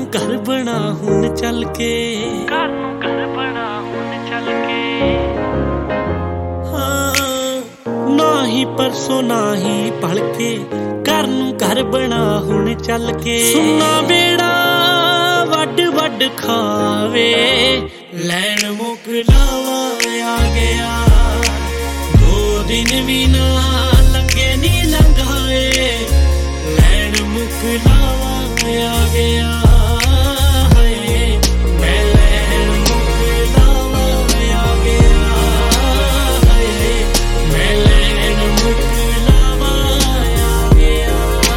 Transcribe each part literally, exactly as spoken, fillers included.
ਨੂੰ ਘਰ ਬਣਾ ਹੁਣ ਚੱਲ ਕੇ, ਘਰ ਨੂੰ ਘਰ ਬਣਾ ਹੁਣ ਚੱਲ ਕੇ। ਹਾਂ ਨਾ ਹੀ ਪਰਸੋਂ ਨਾ ਹੀ ਭਲਕੇ, ਘਰ ਨੂੰ ਘਰ ਬਣਾ ਹੁਣ ਚੱਲ ਕੇ। ਸੁੰਨਾ ਬੇੜਾ ਵੱਡ ਵੱਡ ਖਾਵੇ, ਲੈਣ ਮੁਕਲਾਵਾ ਆ ਗਿਆ। ਦੋ ਦਿਨ ਵੀ ਨਾ ਲੰਘੇ ਨੀ ਲੰਘਾਏ, ਲੈਣ ਮੁਕਲਾਵਾ ਆ ਗਿਆ। ਹਾਏ ਮੈਂ ਲੈਣ ਮੁਕਲਾਵਾ ਆ ਗਿਆ। ਹਾਏ ਮੈਂ ਲੈਣ ਮੁਕਲਾਵਾ ਆ ਗਿਆ।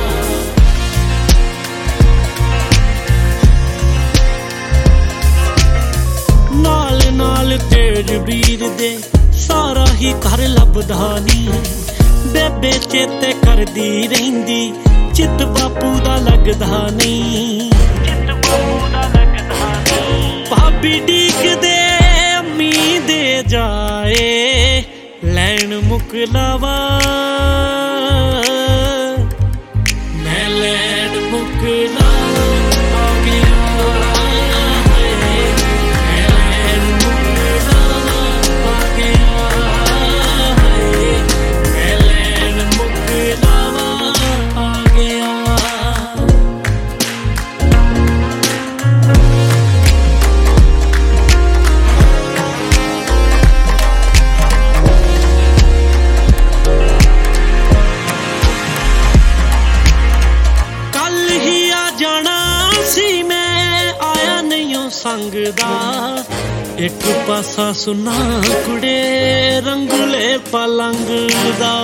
ਨਾਲ ਨਾਲ ਤੇਜ ਵੀਰ ਦੇ ਸਾਰਾ ਹੀ ਘਰ ਲੱਭਦਾ ਨੀ, ਬੇਬੇ ਚੇਤੇ ਕਰਦੀ ਰਹਿੰਦੀ, ਚਿੱਤ ਬਾਪੂ ਦਾ ਲੱਗਦਾ ਨੀ, ਚਿੱਤ ਬਾਪੂ ਦਾ ਲੱਗਦਾ ਨੀ। ਭਾਬੀ ਡੀਕਦੇ ਅੰਮੀ ਦੇ ਜਾਏ, ਲੈਣ ਮੁਕਲਾਵਾ ਮੈਂ ਲੈਣ ਮੁਕਲਾਵਾ ਆ ਗਿਆ। ਸੰਗ ਦਾ ਇੱਕ ਪਾਸਾ ਸੁਨਾ ਕੁੜੇ, ਰੰਗਲੇ ਪਲੰਗ ਦਾ।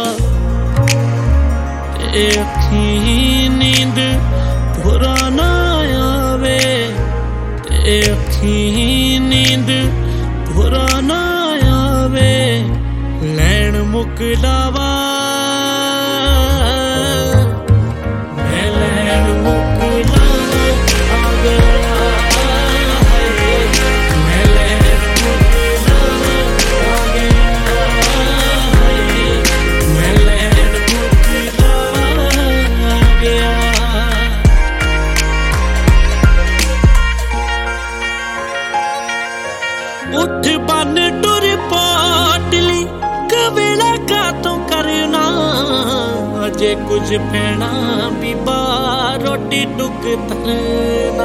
ਇਹ ਅੱਖੀ ਨੀਂਦ ਭੁਰਾ ਨਾ ਆਵੇ, ਇਹ ਅੱਖੀ ਨੀਂਦ ਭੁਰਾ ਨਾ ਆਵੇ, ਲੈਣ ਮੁਕਲਾਵਾ ਮੈਂ ਲੈਣ ਮੁਕਲਾਵਾ ਆ ਗਿਆ। ਉੱਠ ਬੰਨ ਟੁਰ ਪਾਟਲੀ ਕਵੇਲਾ ਕਾਤੋਂ ਕਰਨਾ, ਅਜੇ ਕੁਝ ਪੈਣਾ ਬੀਬਾ ਰੋਟੀ ਟੁੱਕ ਧਰਨਾ।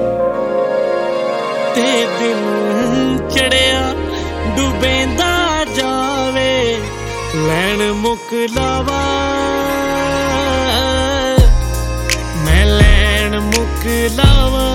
ਤੇ ਦਿਨ ਚੜਿਆ ਡੁੱਬੇਂਦਾ ਜਾਵੇ, ਲੈਣ ਮੁਕਲਾਵਾ ਮੈਂ ਲੈਣ ਮੁਕਲਾਵਾ